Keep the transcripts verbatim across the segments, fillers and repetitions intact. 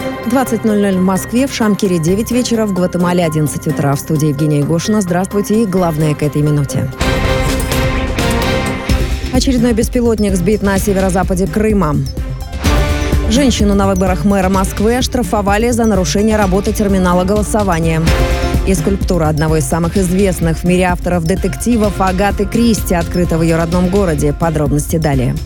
двадцать ноль ноль в Москве, в Шамкире девять вечера, в Гватемале одиннадцать утра. В студии Евгения Егошина. Здравствуйте и главное к этой минуте. Очередной беспилотник сбит на северо-западе Крыма. Женщину на выборах мэра Москвы оштрафовали за нарушение работы терминала голосования. И скульптура одного из самых известных в мире авторов детективов Агаты Кристи открыта в ее родном городе. Подробности далее.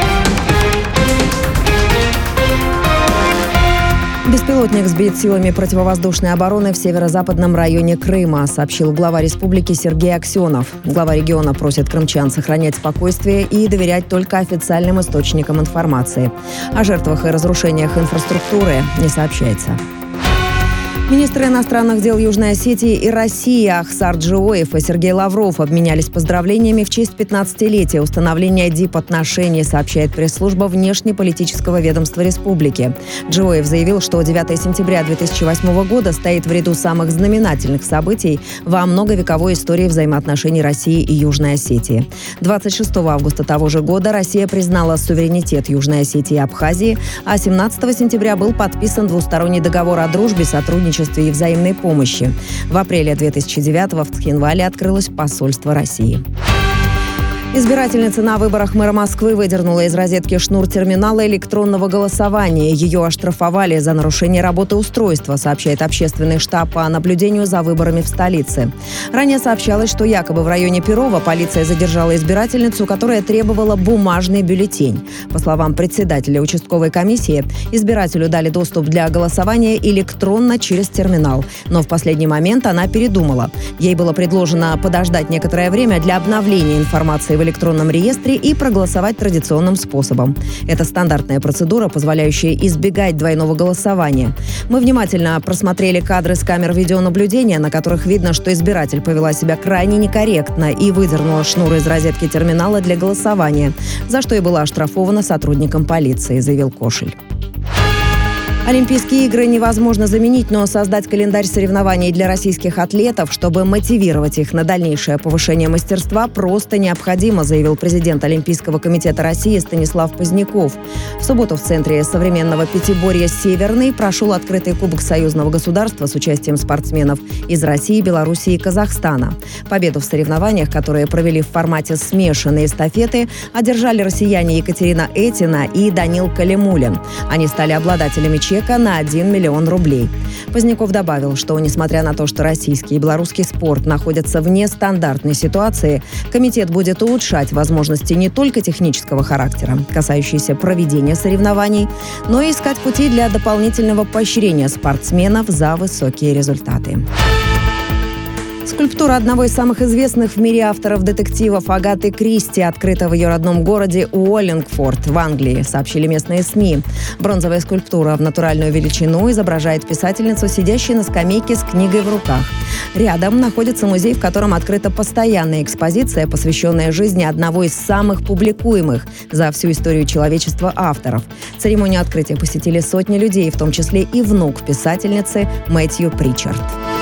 Беспилотник сбит силами противовоздушной обороны в северо-западном районе Крыма, сообщил глава республики Сергей Аксенов. Глава региона просит крымчан сохранять спокойствие и доверять только официальным источникам информации. О жертвах и разрушениях инфраструктуры не сообщается. Министры иностранных дел Южной Осетии и России Ахсар Джиоев и Сергей Лавров обменялись поздравлениями в честь пятнадцатилетия установления дипотношений, сообщает пресс-служба внешнеполитического ведомства республики. Джиоев заявил, что девятое сентября две тысячи восьмого года стоит в ряду самых знаменательных событий во многовековой истории взаимоотношений России и Южной Осетии. двадцать шестого августа того же года Россия признала суверенитет Южной Осетии и Абхазии, а семнадцатого сентября был подписан двусторонний договор о дружбе, сотрудничестве и взаимной помощи. В апреле две тысячи девятого в Цхинвале открылось посольство России. Избирательница на выборах мэра Москвы выдернула из розетки шнур терминала электронного голосования. Ее оштрафовали за нарушение работы устройства, сообщает общественный штаб по наблюдению за выборами в столице. Ранее сообщалось, что якобы в районе Перова полиция задержала избирательницу, которая требовала бумажный бюллетень. По словам председателя участковой комиссии, избирателю дали доступ для голосования электронно через терминал. Но в последний момент она передумала. Ей было предложено подождать некоторое время для обновления информации в в электронном реестре и проголосовать традиционным способом. Это стандартная процедура, позволяющая избегать двойного голосования. Мы внимательно просмотрели кадры с камер видеонаблюдения, на которых видно, что избиратель повела себя крайне некорректно и выдернула шнур из розетки терминала для голосования, за что и была оштрафована сотрудником полиции, заявил Кошель. Олимпийские игры невозможно заменить, но создать календарь соревнований для российских атлетов, чтобы мотивировать их на дальнейшее повышение мастерства, просто необходимо, заявил президент Олимпийского комитета России Станислав Поздняков. В субботу в Центре современного пятиборья «Северный» прошел открытый Кубок союзного государства с участием спортсменов из России, Белоруссии и Казахстана. Победу в соревнованиях, которые провели в формате смешанной эстафеты, одержали россияне Екатерина Этина и Данил Калимулин. Они стали обладателями чека на один миллион рублей. Поздняков добавил, что несмотря на то, что российский и белорусский спорт находятся в нестандартной ситуации, комитет будет улучшать возможности не только технического характера, касающиеся проведения соревнований, но и искать пути для дополнительного поощрения спортсменов за высокие результаты. Скульптура одного из самых известных в мире авторов детективов Агаты Кристи открыта в ее родном городе Уоллингфорд в Англии, сообщили местные СМИ. Бронзовая скульптура в натуральную величину изображает писательницу, сидящую на скамейке с книгой в руках. Рядом находится музей, в котором открыта постоянная экспозиция, посвященная жизни одного из самых публикуемых за всю историю человечества авторов. Церемонию открытия посетили сотни людей, в том числе и внук писательницы Мэтью Причард.